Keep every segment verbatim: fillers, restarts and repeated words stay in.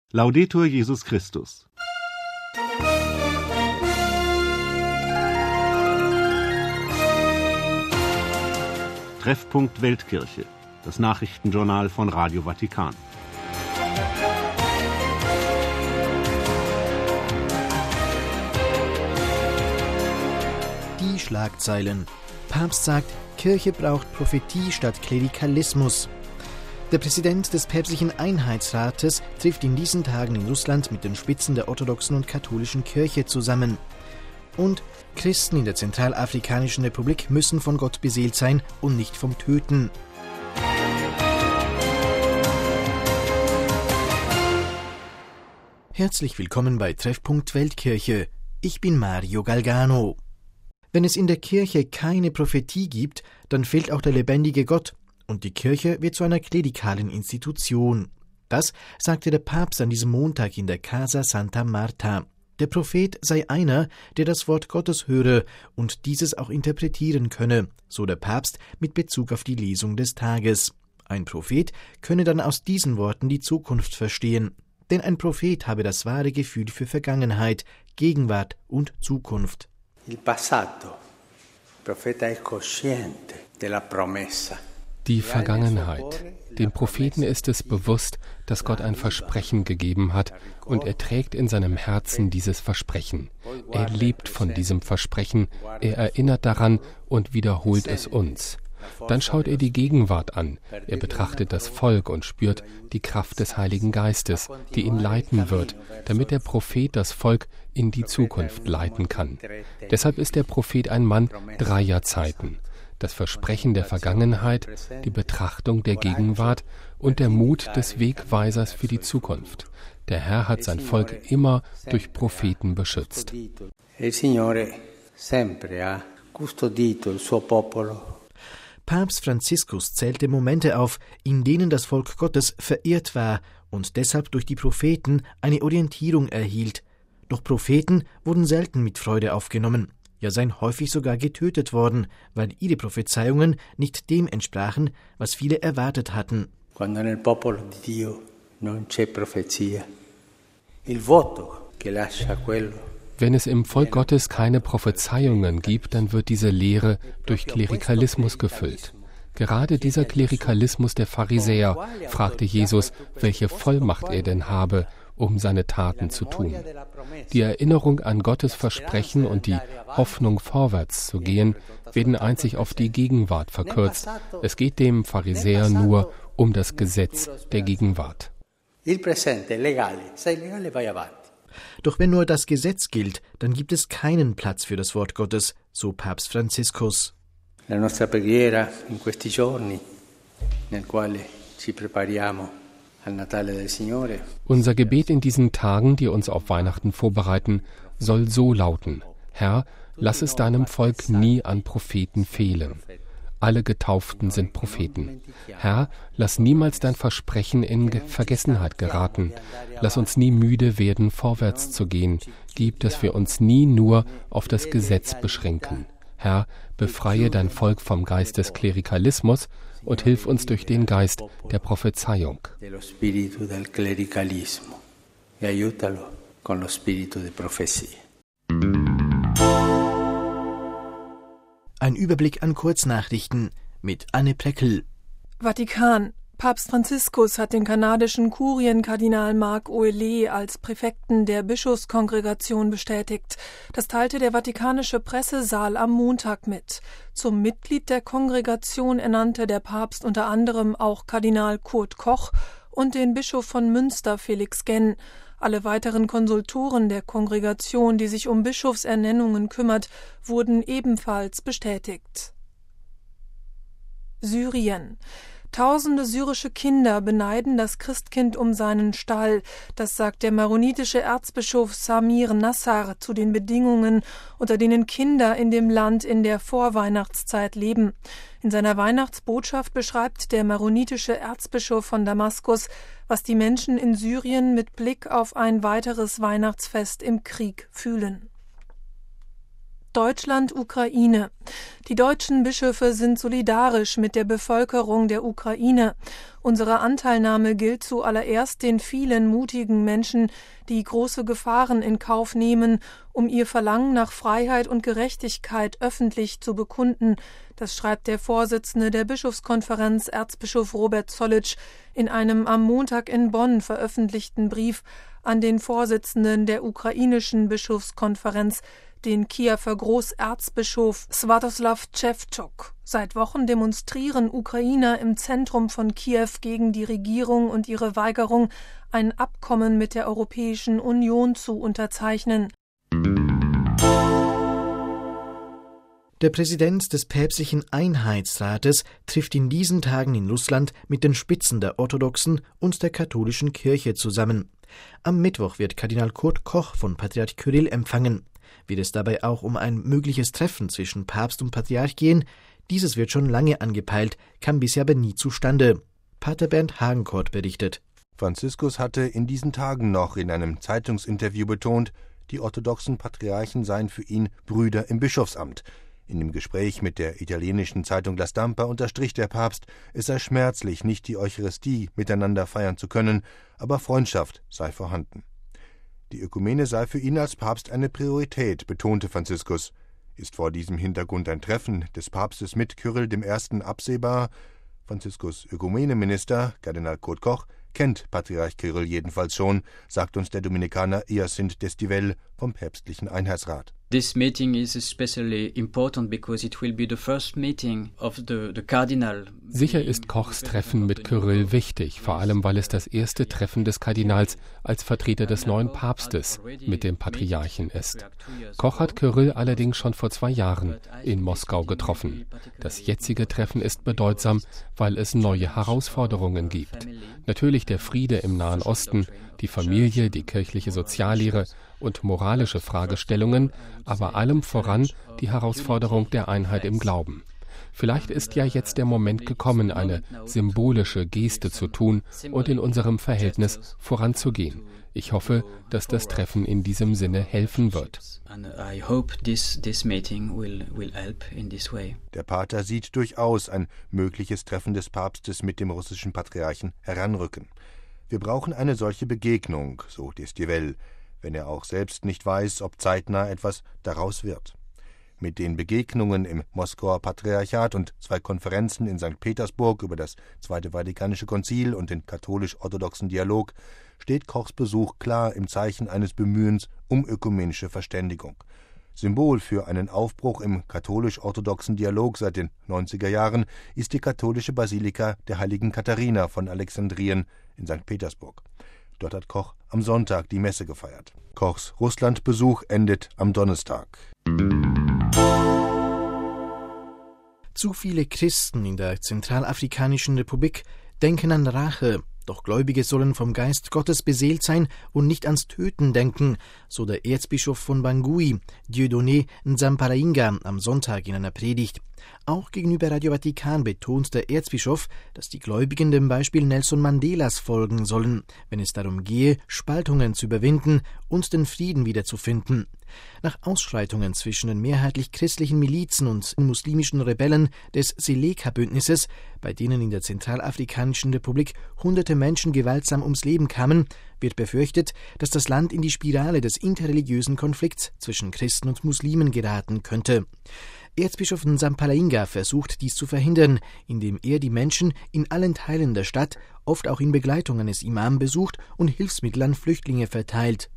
Laudetur Jesus Christus. Treffpunkt Weltkirche, das Nachrichtenjournal von Radio Vatikan. Die Schlagzeilen. Papst sagt, Kirche braucht Prophetie statt Klerikalismus. Der Präsident des päpstlichen Einheitsrates trifft in diesen Tagen in Russland mit den Spitzen der orthodoxen und katholischen Kirche zusammen. Und Christen in der Zentralafrikanischen Republik müssen von Gott beseelt sein und nicht vom Töten. Herzlich willkommen bei Treffpunkt Weltkirche. Ich bin Mario Galgano. Wenn es in der Kirche keine Prophetie gibt, dann fehlt auch der lebendige Gott und die Kirche wird zu einer klerikalen Institution. Das sagte der Papst an diesem Montag in der Casa Santa Marta. Der Prophet sei einer, der das Wort Gottes höre und dieses auch interpretieren könne, so der Papst mit Bezug auf die Lesung des Tages. Ein Prophet könne dann aus diesen Worten die Zukunft verstehen, denn ein Prophet habe das wahre Gefühl für Vergangenheit, Gegenwart und Zukunft. Il passato, il profeta è cosciente della promessa. Die Vergangenheit. Dem Propheten ist es bewusst, dass Gott ein Versprechen gegeben hat, und er trägt in seinem Herzen dieses Versprechen. Er lebt von diesem Versprechen, er erinnert daran und wiederholt es uns. Dann schaut er die Gegenwart an, er betrachtet das Volk und spürt die Kraft des Heiligen Geistes, die ihn leiten wird, damit der Prophet das Volk in die Zukunft leiten kann. Deshalb ist der Prophet ein Mann dreier Zeiten. Das Versprechen der Vergangenheit, die Betrachtung der Gegenwart und der Mut des Wegweisers für die Zukunft. Der Herr hat sein Volk immer durch Propheten beschützt. Papst Franziskus zählte Momente auf, in denen das Volk Gottes verirrt war und deshalb durch die Propheten eine Orientierung erhielt. Doch Propheten wurden selten mit Freude aufgenommen. Ja, seien häufig sogar getötet worden, weil ihre Prophezeiungen nicht dem entsprachen, was viele erwartet hatten. Quando nel popolo di Dio non c'è profezia, il voto che lascia quello. Wenn es im Volk Gottes keine Prophezeiungen gibt, dann wird diese Lehre durch Klerikalismus gefüllt. Gerade dieser Klerikalismus der Pharisäer fragte Jesus, welche Vollmacht er denn habe, um seine Taten zu tun. Die Erinnerung an Gottes Versprechen und die Hoffnung, vorwärts zu gehen, werden einzig auf die Gegenwart verkürzt. Es geht dem Pharisäer nur um das Gesetz der Gegenwart. Doch wenn nur das Gesetz gilt, dann gibt es keinen Platz für das Wort Gottes, so Papst Franziskus. La nostra preghiera in questi giorni, nel quale ci prepariamo al Natale del Signore. Unser Gebet in diesen Tagen, die uns auf Weihnachten vorbereiten, soll so lauten: Herr, lass es deinem Volk nie an Propheten fehlen. Alle Getauften sind Propheten. Herr, lass niemals dein Versprechen in Vergessenheit geraten. Lass uns nie müde werden, vorwärts zu gehen. Gib, dass wir uns nie nur auf das Gesetz beschränken. Herr, befreie dein Volk vom Geist des Klerikalismus und hilf uns durch den Geist der Prophezeiung. Ein Überblick an Kurznachrichten mit Anne Pleckel. Vatikan. Papst Franziskus hat den kanadischen Kurienkardinal Marc Ouellet als Präfekten der Bischofskongregation bestätigt. Das teilte der vatikanische Pressesaal am Montag mit. Zum Mitglied der Kongregation ernannte der Papst unter anderem auch Kardinal Kurt Koch und den Bischof von Münster Felix Genn. Alle weiteren Konsultoren der Kongregation, die sich um Bischofsernennungen kümmert, wurden ebenfalls bestätigt. Syrien. Tausende syrische Kinder beneiden das Christkind um seinen Stall. Das sagt der maronitische Erzbischof Samir Nassar zu den Bedingungen, unter denen Kinder in dem Land in der Vorweihnachtszeit leben. In seiner Weihnachtsbotschaft beschreibt der maronitische Erzbischof von Damaskus, was die Menschen in Syrien mit Blick auf ein weiteres Weihnachtsfest im Krieg fühlen. Deutschland, Ukraine. Die deutschen Bischöfe sind solidarisch mit der Bevölkerung der Ukraine. Unsere Anteilnahme gilt zuallererst den vielen mutigen Menschen, die große Gefahren in Kauf nehmen, um ihr Verlangen nach Freiheit und Gerechtigkeit öffentlich zu bekunden. Das schreibt der Vorsitzende der Bischofskonferenz, Erzbischof Robert Zollitsch, in einem am Montag in Bonn veröffentlichten Brief an den Vorsitzenden der ukrainischen Bischofskonferenz, den Kiewer Großerzbischof Swatoslaw Schewtschok. Seit Wochen demonstrieren Ukrainer im Zentrum von Kiew gegen die Regierung und ihre Weigerung, ein Abkommen mit der Europäischen Union zu unterzeichnen. Der Präsident des päpstlichen Einheitsrates trifft in diesen Tagen in Russland mit den Spitzen der orthodoxen und der katholischen Kirche zusammen. Am Mittwoch wird Kardinal Kurt Koch von Patriarch Kyrill empfangen. Wird es dabei auch um ein mögliches Treffen zwischen Papst und Patriarch gehen? Dieses wird schon lange angepeilt, kam bisher aber nie zustande. Pater Bernd Hagenkort berichtet. Franziskus hatte in diesen Tagen noch in einem Zeitungsinterview betont, die orthodoxen Patriarchen seien für ihn Brüder im Bischofsamt. In dem Gespräch mit der italienischen Zeitung La Stampa unterstrich der Papst, es sei schmerzlich, nicht die Eucharistie miteinander feiern zu können, aber Freundschaft sei vorhanden. Die Ökumene sei für ihn als Papst eine Priorität, betonte Franziskus. Ist vor diesem Hintergrund ein Treffen des Papstes mit Kyrill dem Ersten absehbar? Franziskus Ökumeneminister, Kardinal Kurt Koch, kennt Patriarch Kyrill jedenfalls schon, sagt uns der Dominikaner Hyacinthe Destivelle vom päpstlichen Einheitsrat. This meeting is especially important because it will be the first meeting of the, the cardinal. Sicher ist Kochs Treffen mit Kyrill wichtig, vor allem weil es das erste Treffen des Kardinals als Vertreter des neuen Papstes mit dem Patriarchen ist. Koch hat Kyrill allerdings schon vor zwei Jahren in Moskau getroffen. Das jetzige Treffen ist bedeutsam, weil es neue Herausforderungen gibt. Natürlich der Friede im Nahen Osten, die Familie, die kirchliche Soziallehre und moralische Fragestellungen, aber allem voran die Herausforderung der Einheit im Glauben. Vielleicht ist ja jetzt der Moment gekommen, eine symbolische Geste zu tun und in unserem Verhältnis voranzugehen. Ich hoffe, dass das Treffen in diesem Sinne helfen wird. Der Pater sieht durchaus ein mögliches Treffen des Papstes mit dem russischen Patriarchen heranrücken. Wir brauchen eine solche Begegnung, so Destivelle, wenn er auch selbst nicht weiß, ob zeitnah etwas daraus wird. Mit den Begegnungen im Moskauer Patriarchat und zwei Konferenzen in Sankt Petersburg über das Zweite Vatikanische Konzil und den katholisch-orthodoxen Dialog steht Kochs Besuch klar im Zeichen eines Bemühens um ökumenische Verständigung. Symbol für einen Aufbruch im katholisch-orthodoxen Dialog seit den neunziger Jahren ist die katholische Basilika der heiligen Katharina von Alexandrien in Sankt Petersburg. Dort hat Koch am Sonntag die Messe gefeiert. Kochs Russlandbesuch endet am Donnerstag. Zu viele Christen in der Zentralafrikanischen Republik denken an Rache. Doch Gläubige sollen vom Geist Gottes beseelt sein und nicht ans Töten denken, so der Erzbischof von Bangui, Dieudonné Nzamparainga, am Sonntag in einer Predigt. Auch gegenüber Radio Vatikan betont der Erzbischof, dass die Gläubigen dem Beispiel Nelson Mandelas folgen sollen, wenn es darum gehe, Spaltungen zu überwinden und den Frieden wiederzufinden. Nach Ausschreitungen zwischen den mehrheitlich christlichen Milizen und den muslimischen Rebellen des Seleka-Bündnisses, bei denen in der Zentralafrikanischen Republik hunderte Menschen gewaltsam ums Leben kamen, wird befürchtet, dass das Land in die Spirale des interreligiösen Konflikts zwischen Christen und Muslimen geraten könnte. Erzbischof Nzamparainga versucht dies zu verhindern, indem er die Menschen in allen Teilen der Stadt, oft auch in Begleitung eines Imam, besucht und Hilfsmittel an Flüchtlinge verteilt.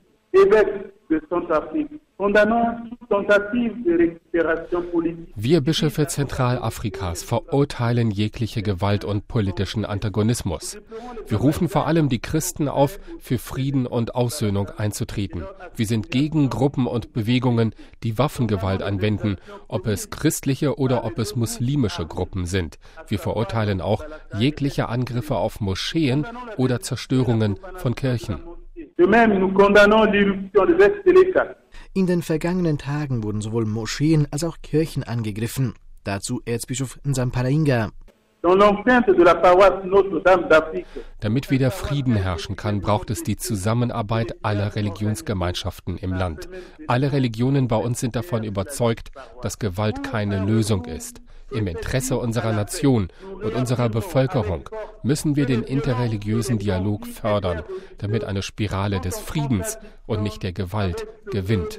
Wir Bischöfe Zentralafrikas verurteilen jegliche Gewalt und politischen Antagonismus. Wir rufen vor allem die Christen auf, für Frieden und Aussöhnung einzutreten. Wir sind gegen Gruppen und Bewegungen, die Waffengewalt anwenden, ob es christliche oder ob es muslimische Gruppen sind. Wir verurteilen auch jegliche Angriffe auf Moscheen oder Zerstörungen von Kirchen. In den vergangenen Tagen wurden sowohl Moscheen als auch Kirchen angegriffen. Dazu Erzbischof Nzamparainga. Damit wieder Frieden herrschen kann, braucht es die Zusammenarbeit aller Religionsgemeinschaften im Land. Alle Religionen bei uns sind davon überzeugt, dass Gewalt keine Lösung ist. Im Interesse unserer Nation und unserer Bevölkerung müssen wir den interreligiösen Dialog fördern, damit eine Spirale des Friedens und nicht der Gewalt gewinnt.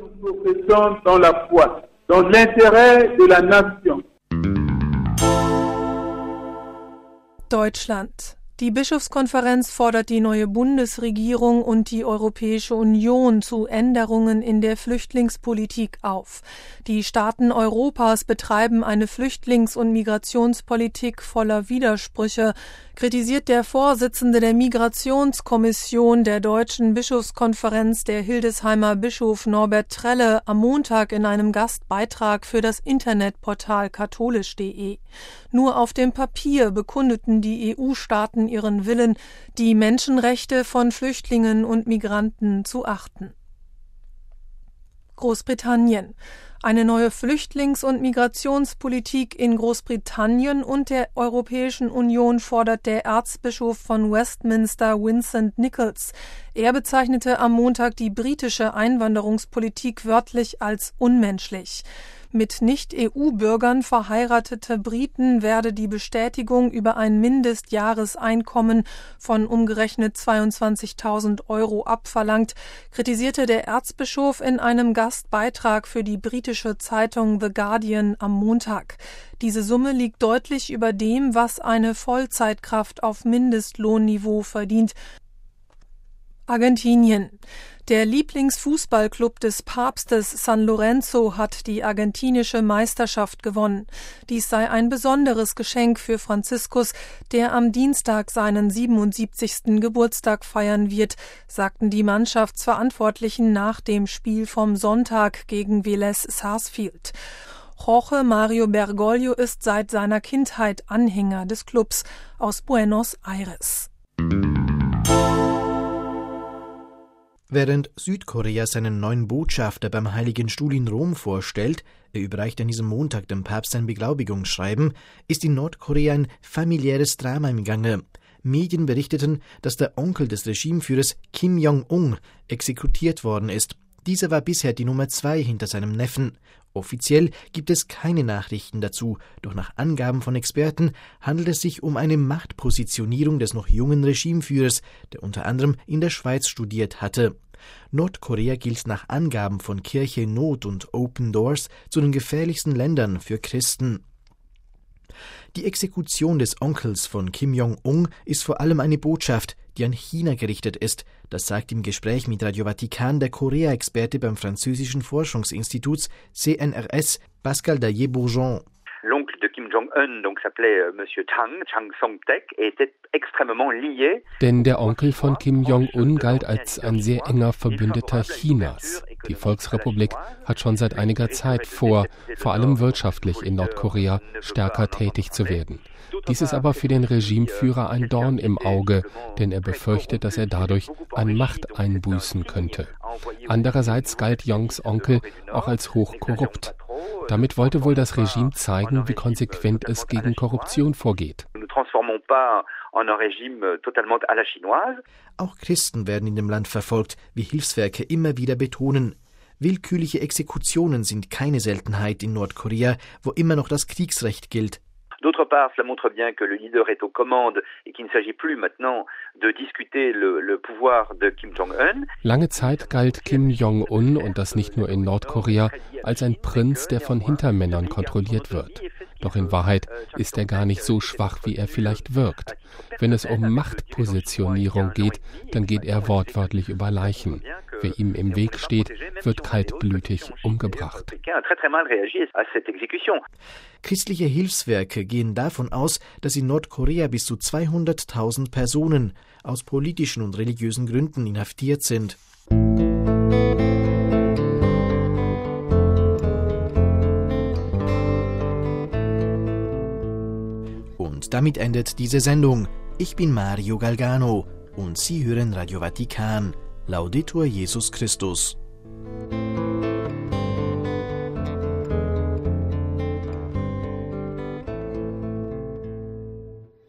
Deutschland. Die Bischofskonferenz fordert die neue Bundesregierung und die Europäische Union zu Änderungen in der Flüchtlingspolitik auf. Die Staaten Europas betreiben eine Flüchtlings- und Migrationspolitik voller Widersprüche, kritisiert der Vorsitzende der Migrationskommission der Deutschen Bischofskonferenz, der Hildesheimer Bischof Norbert Trelle, am Montag in einem Gastbeitrag für das Internetportal katholisch punkt de. Nur auf dem Papier bekundeten die E U-Staaten ihren Willen, die Menschenrechte von Flüchtlingen und Migranten zu achten. Großbritannien. Eine neue Flüchtlings- und Migrationspolitik in Großbritannien und der Europäischen Union fordert der Erzbischof von Westminster Vincent Nichols. Er bezeichnete am Montag die britische Einwanderungspolitik wörtlich als unmenschlich. Mit Nicht-E U-Bürgern verheiratete Briten werde die Bestätigung über ein Mindestjahreseinkommen von umgerechnet zweiundzwanzigtausend Euro abverlangt, kritisierte der Erzbischof in einem Gastbeitrag für die britische Zeitung The Guardian am Montag. Diese Summe liegt deutlich über dem, was eine Vollzeitkraft auf Mindestlohnniveau verdient. Argentinien. Der Lieblingsfußballclub des Papstes San Lorenzo hat die argentinische Meisterschaft gewonnen. Dies sei ein besonderes Geschenk für Franziskus, der am Dienstag seinen siebenundsiebzigsten Geburtstag feiern wird, sagten die Mannschaftsverantwortlichen nach dem Spiel vom Sonntag gegen Vélez Sarsfield. Jorge Mario Bergoglio ist seit seiner Kindheit Anhänger des Clubs aus Buenos Aires. Während Südkorea seinen neuen Botschafter beim Heiligen Stuhl in Rom vorstellt, er überreicht an diesem Montag dem Papst sein Beglaubigungsschreiben, ist in Nordkorea ein familiäres Drama im Gange. Medien berichteten, dass der Onkel des Regimeführers Kim Jong-un exekutiert worden ist. Dieser war bisher die Nummer zwei hinter seinem Neffen. Offiziell gibt es keine Nachrichten dazu, doch nach Angaben von Experten handelt es sich um eine Machtpositionierung des noch jungen Regimeführers, der unter anderem in der Schweiz studiert hatte. Nordkorea gilt nach Angaben von Kirche in Not und Open Doors zu den gefährlichsten Ländern für Christen. Die Exekution des Onkels von Kim Jong-un ist vor allem eine Botschaft, die an China gerichtet ist. Das sagt im Gespräch mit Radio Vatikan der Korea-Experte beim französischen Forschungsinstitut C N R S, Pascal Daillé-Bourgeon. L'oncle de Kim Jong-un donc s'appelait Monsieur Chang, Chang Song-taek, et était extrêmement lié. Denn der Onkel von Kim Jong-un galt als ein sehr enger Verbündeter Chinas. Die Volksrepublik hat schon seit einiger Zeit vor, vor allem wirtschaftlich in Nordkorea stärker tätig zu werden. Dies ist aber für den Regimeführer ein Dorn im Auge, denn er befürchtet, dass er dadurch an Macht einbüßen könnte. Andererseits galt Jongs Onkel auch als hochkorrupt. Damit wollte wohl das Regime zeigen, wie konsequent es gegen Korruption vorgeht. Auch Christen werden in dem Land verfolgt, wie Hilfswerke immer wieder betonen. Willkürliche Exekutionen sind keine Seltenheit in Nordkorea, wo immer noch das Kriegsrecht gilt. D'autre part, cela montre bien que le leader est aux commandes et qu'il ne s'agit plus maintenant de discuter le, le pouvoir de Kim Jong-un. Lange Zeit galt Kim Jong-un, und das nicht nur in Nordkorea, als ein Prinz, der von Hintermännern kontrolliert wird. Doch in Wahrheit ist er gar nicht so schwach, wie er vielleicht wirkt. Wenn es um Machtpositionierung geht, dann geht er wortwörtlich über Leichen. Wer ihm im Weg steht, wird kaltblütig umgebracht. Christliche Hilfswerke gehen davon aus, dass in Nordkorea bis zu zweihunderttausend Personen aus politischen und religiösen Gründen inhaftiert sind. Und damit endet diese Sendung. Ich bin Mario Galgano und Sie hören Radio Vatikan. Laudetur Jesus Christus.